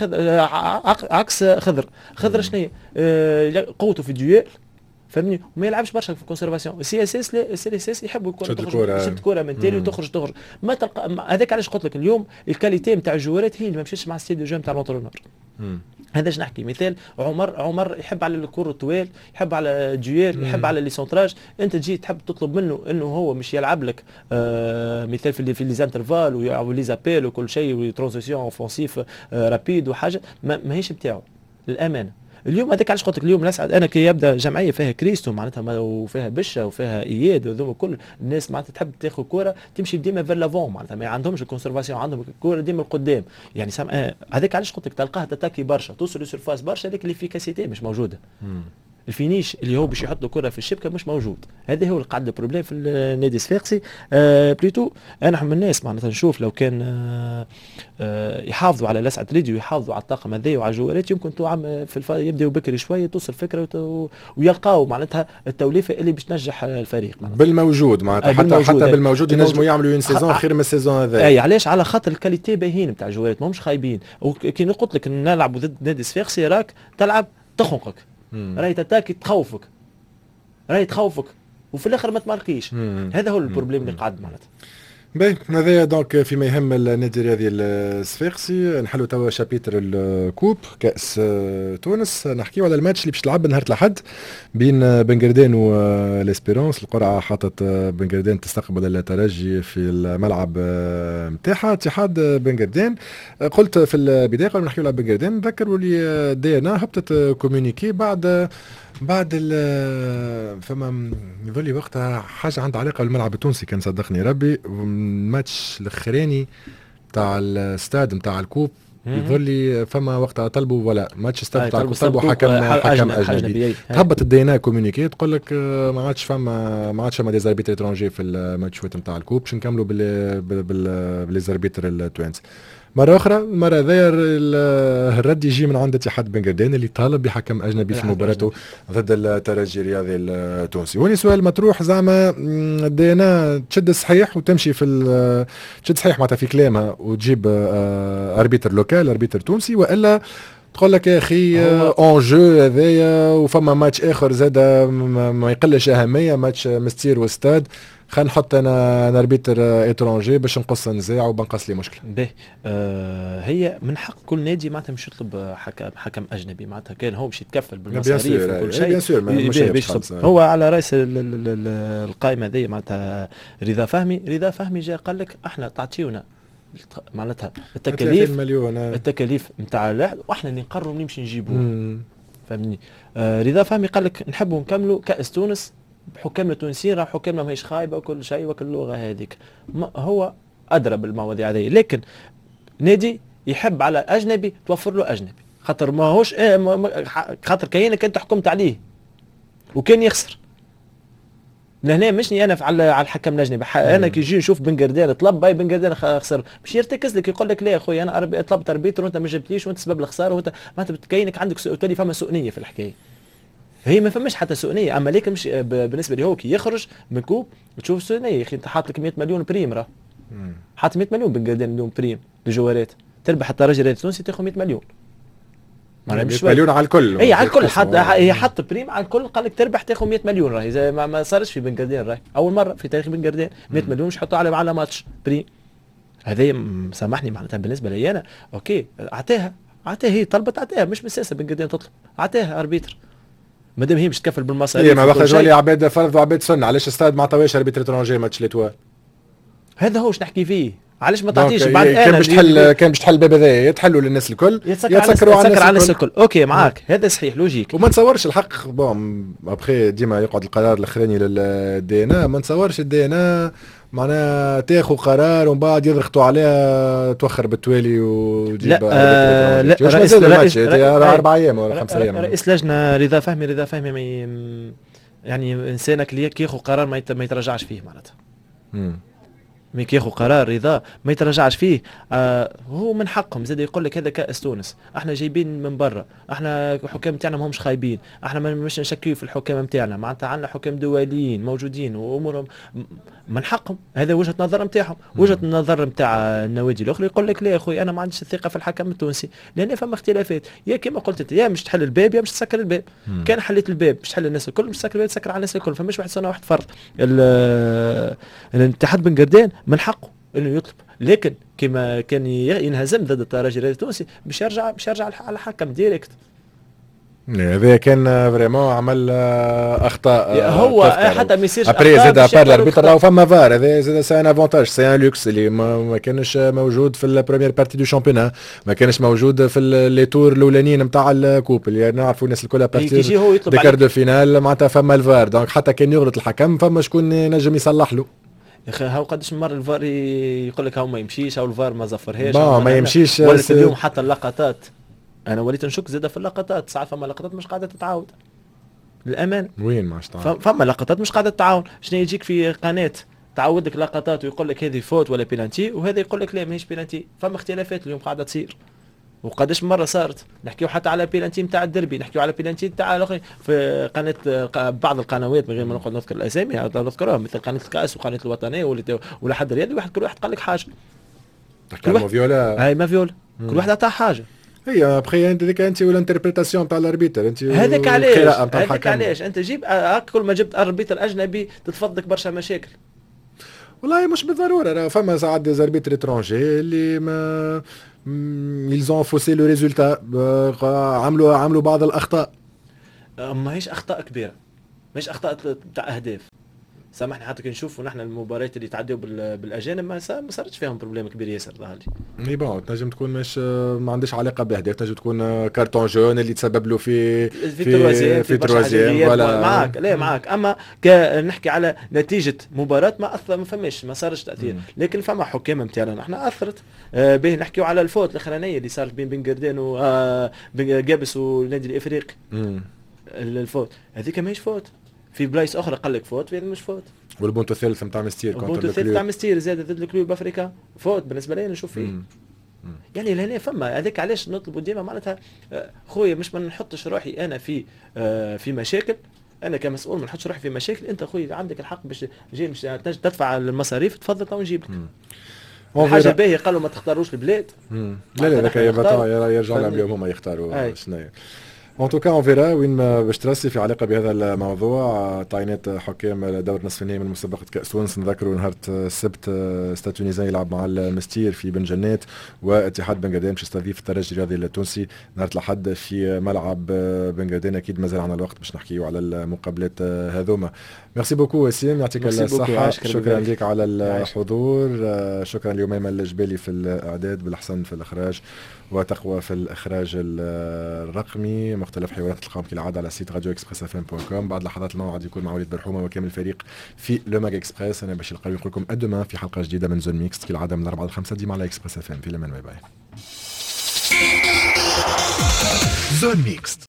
عكس خضر شنو قوته في الديوال فهمني وما يلعبش برشا في الكونسيرفاسيون. سي اس اس سي اس اس يحبوا الكره تخرج الكره من تالي وتخرج ما تلقى هذاك. علاش قلت لك اليوم الكاليتي نتاع الجوارات هي اللي ما مشيتش مع ستيل دو جو نتاع لونترونور. هذاش نحكي مثال عمر يحب على الكره الطوال، يحب على الديوال، يحب على لي سونتراج، انت تجي تحب تطلب منه انه هو مش يلعب لك مثال في لي انترفال ولي زابيل وكل شيء وترانزيسيون اوفونسيف رابيد وحاجه ما هيش بتاعه للامانه. اليوم هذاك علاش قلت لك اليوم نسعد انا كي يبدا جمعيه فيها كريستو معناتها وفيها بشه وفيها اياد وذوما كل الناس معناتها تحب تاخذ كوره تمشي ديما فير لافون معناتها ما عندهمش الكونسرفاسيون عندهم الكوره ديما القدام يعني هذاك علاش قلت لك تلقاها تتاكي برشا توصل للسيرفاس برشا لكن الافيكاسيتي مش موجوده. الفينيش اللي هو باش يحط الكره في الشبكه مش موجود. هذا هو اللي قاعد البروبليم في النادي الصفاقسي. بليتو انا من الناس معناتها نشوف لو كان يحافظوا على لسعة ريدي ويحافظوا على الطاقم هذايا وعلى الجوالات يمكن توعم يبداوا بكري شويه توصل فكره ويلقاو معناتها التوليفه اللي باش تنجح الفريق بالموجود معناتها حتى بالموجود ينجموا يعملوا اون سيزون خير من السيزون هذا. اي علاش على خاطر الكاليتي باهين نتاع الجوالات ماهمش خايبين. وكي قلت لك نلعبوا ضد نادي الصفاقسي راك تلعب تخنقك راهي تتاكي تخوفك وفي الاخر ما تماركيش. هذا هو البروبليم اللي قاعد معناتها. باهي هذايا دونك فيما يهم النادي الرياضي الصفاقسي. نحلوا توا شابيتر الكوب كاس تونس. نحكيو على الماتش اللي باش تلعب نهار الاحد بين بن قردان والاسبيرونس. القرعه حاطت بن قردان تستقبل الترجي في الملعب نتاعها. اتحاد بن قردان قلت في البدايه قبل ما نحكيو على بن قردان نذكروا لي دي ان هبطت كومونيكي بعد فما يظل لي وقتها حاجه عندها علاقه بالملعب التونسي كان صدقني ربي. الماتش الاخراني تاع الاستاد نتاع الكوب يظل لي فما وقتها طلبوا ولا ماتش استاد تاع طلبوا حكم اجنبي. تهبط الدينا كومونيكي تقول لك ما عادش فما دي زاربيتر اترونجي في الماتشات نتاع الكوب باش نكملوا بلي زاربيتر التوانسي. مرة أخرى المرة ذا الرد يجي من عند اتحاد بن قردان اللي طالب بحكم أجنبي في مباراته ضد الترجي الرياضي التونسي. وني سؤال مطروح زعما دينا تشد صحيح وتمشي في تشد صحيح معناتها في كلامها وتجيب أربيتر لوكال أربيتر تونسي وإلا تقول لك يا أخي أونجو هذايا وفما ماتش آخر زاد ما يقلش أهمية ماتش مستير واستاد خلينا نحط انا اربيتر اترونجي باش نقص نزاع وبنقص لي مشكله. باهي هي من حق كل نادي معناتها مش يطلب حكم اجنبي معناتها كان هو باش يتكفل بالمصاريف وكل شيء بيان سور مش هو على راس القائمه هذه معناتها رضا فهمي جاء قال لك احنا تعطيونا معناتها التكاليف نتاع اللاعب واحنا اللي نقرروا نمشي نجيبوه فهمني. رضا فهمي قال لك نحبوا نكملوا كاس تونس بحكامنا التونسيين راه حكامنا ماهيش خايبه وكل شيء وكل اللغه هذيك هو ادرى بالمواضيع هذه. لكن نادي يحب على اجنبي توفر له اجنبي خاطر ماهوش خاطر كاينك انت حكمت عليه وكان يخسر. لهنا مشني انا على الحكم الاجنبي انا كي يجي نشوف بن قردان طلب باي بن قردان خسر باش يرتكز لك يقول لك لا يا خويا انا طلبت اربيتر وانت ما جبتليش وانت سبب الخساره وانت معناتها كاينك عندك سؤال فما سؤنيه في الحكايه. هي ما فماش حتى سؤنيه اما لكن مش بالنسبه لي هو كي يخرج من كوب تشوف سؤنيه يا اخي انت حاط لك 100 مليون بريم راه حاط 100 مليون بن قردان اليوم بريم للجوارات تربح الترجي التونسي تاخذ 100 مليون 100 مليون على الكل. اي على الكل حتى هي حط بريم على الكل قال لك تربح تاخذ 100 مليون راهي زي ما صارش في بن قردان راهي اول مره في تاريخ بن قردان 100 مليون مش حطوا على ماتش بريم. هذا سامحني معناتها بالنسبه لي انا اوكي عطاها هي طلبت عطاها مش مساسه بن قردان تطلب عطاها اربيتر مادام هي مش تكفل بالمصاريف. ما بخرج لي عباد فرض وعباد سنه علاش استاد ما عطاوش اربيتر اترونجي ماتش ليتوال. هذا هو نحكي فيه علاش ما تعطيش بعد كان باش تحل الباب هذايا يتحلوا للناس الكل يتسكروا على الناس الكل. اوكي معاك هذا صحيح لوجيك. وما نتصورش الحق بون ابخي ديما يقعد القرار الاخراني للدي ان ما نتصورش الدي ان معناها تاخذ قرار ومن بعد يضغطوا عليها توخر بالتوالي وتجيب لا رئيس 4 ايام ولا 5 ايام. رئيس لجنه رضا فهمي يعني انسانك اللي ياخذ قرار ما يتراجعش فيه معناتها. مي ياخذ قرار رضا ما يتراجعش فيه. هو من حقهم زاد يقول لك هذا كاس تونس احنا جايبين من برا احنا الحكام نتاعنا ماهمش خايبين احنا مش نشكيو في الحكام نتاعنا معناتها عندنا حكام دوليين موجودين وامورهم من حقهم. هذا وجهه نظر نتاعهم. وجهه النظر نتاع النوادي الاخرى يقول لك لا يا اخوي انا ما عنديش الثقه في الحكم التونسي لان فما اختلافات يا كما قلت انت يا مش تحل الباب يا مش تسكر الباب. كان حليت الباب مش تحل الناس الكل مش تسكر الباب تسكر على الناس الكل فماش واحد سنه واحد فرض. الاتحاد بن قردان من حقه انه يطلب لكن كما كان ينهزم ضد الترجي التونسي باش يرجع على الحكم ديريكت هذا كان فريمون عمل اخطاء. هو حتى ما يصيرش ابري زاد ابار الاربيتر راهو فما فار، هذا زاد سي ان افونتاج سي ان لوكس اللي ما كانش موجود في البريمير بارتي دو شامبيون، ما كانش موجود في لي تور الاولانيين نتاع الكوب اللي نعرفوا الناس الكل بارتي دي كار دو فينال معناتها فما الفار. دونك حتى كان يغلط الحكم فما شكون ينجم يصلح له. يا اخي هاو قداش من مره الفار يقول لك هاو ما يمشيش او الفار ما زفرهاش ما يمشيش. ولات اليوم حتى اللقطات انا وليت نشك زاده في اللقطات، ساعات فما لقطات مش قاعده تتعاود للأمان. وين ماش تعاود؟ فما لقطات مش قاعده تتعاود. شنو يجيك في قناه تعود لك لقطات ويقول لك هذه فوت ولا بينالتي، وهذا يقول لك لا ماهيش بينالتي. فما اختلافات اليوم قاعده تصير، وقداش مره صارت. نحكيو حتى على بينالتي نتاع الدربي، نحكيو على بينالتي نتاع الاخرين في قناه بعض القنوات من غير ما نقعد نذكر الاسامي نذكرها، مثل قناه الكاس وقناه الوطنيه ولا حد رياضي واحد كل واحد قال لك حاجه. تحكي على فيولا. هاي ما فيولا. كل واحد عطاه حاجه. هي بخي انت ذيك انت والانتربريتاسيون تاع الاربيتر انت. هذاك علاش انت جيب كل ما جبت اربيتر اجنبي تتفضلك برشا مشاكل. والله مش بالضروره، راه فما ساعات دي زاربيتر اترونجي اللي ما ils ont faussé le résultat، عملوا بعض الاخطاء. ماهيش اخطاء كبيره، ماهيش اخطاء تاع اهداف. سامحني حتى كي نشوفوا نحن المباريات اللي تعديوا بالاجانب ما صارتش فيهم بروبليم كبير ياسر ظهر لي. اي بون تنجم تكون مش ما عندهاش علاقه باهداف، تنجم تكون كارتون جون اللي تسبب له في تروازيام ولا معاك. لا معاك، اما نحكي على نتيجه مباراه ما اثر، ما فماش ما صارش تاثير. لكن فما حكام نتاعنا نحن اثرت به. نحكيو على الفوت الاخرانيه اللي صارت بين بنقردان وجابس والنادي الافريقي. الفوت هذيك ماهيش فوت، في بلايص اخرى قال لك فوت، في مش فوت. والبونتو الثالث نتاع مستير البونتو الثالث نتاع مستير زاد ضد الكلوب افريكا فوت بالنسبه لي نشوف فيه. يعني لهنا فما هذاك علاش نطلبوا ديما معناتها خويا مش ما نحطش روحي انا في مشاكل. انا كمسؤول ما نحطش روحي في مشاكل. انت خويا عندك الحق باش جاي مش تدفع المصاريف، تفضل تو نجيب لك حاجه باهيه. قالوا ما تختاروش البلاد. لا ذاك يرجع لهم اليوم هما يختاروا شنو. ان توكا اون فيرا وين باش ترسي في علاقه بهذا الموضوع. تعيينات حكام دور نصف النهائي من مسابقه كاس تونس. نذكروا نهار السبت ستاد تونيزيان يلعب مع المستير في بن جنات، واتحاد بن قردان باش يستضيف الترجي الرياضي التونسي نهار الاحد في ملعب بن قردان. اكيد مازال عندنا الوقت باش نحكيوا على المقابلات هذوما. ميرسي بوكو وسيم، يعطيك الصحه. شكرا لك على الحضور. شكرا ليوميما الجبالي في الاعداد، بالاحسن في الاخراج، وتقوى في الاخراج الرقمي. مختلف حوارات تلقاهم كالعاده على سيت راديو اكسبريس اف ام بوان كوم. بعد لحظات الموعد يكون مع وليد برحومه وكامل الفريق في لو ماج اكسبريس. انا بشير القروي نقول لكم ادوما في حلقه جديده من زون ميكس كالعاده من 4 ل 5 ديما على اكسبريس اف ام. في الامان، باي باي. زون ميكس.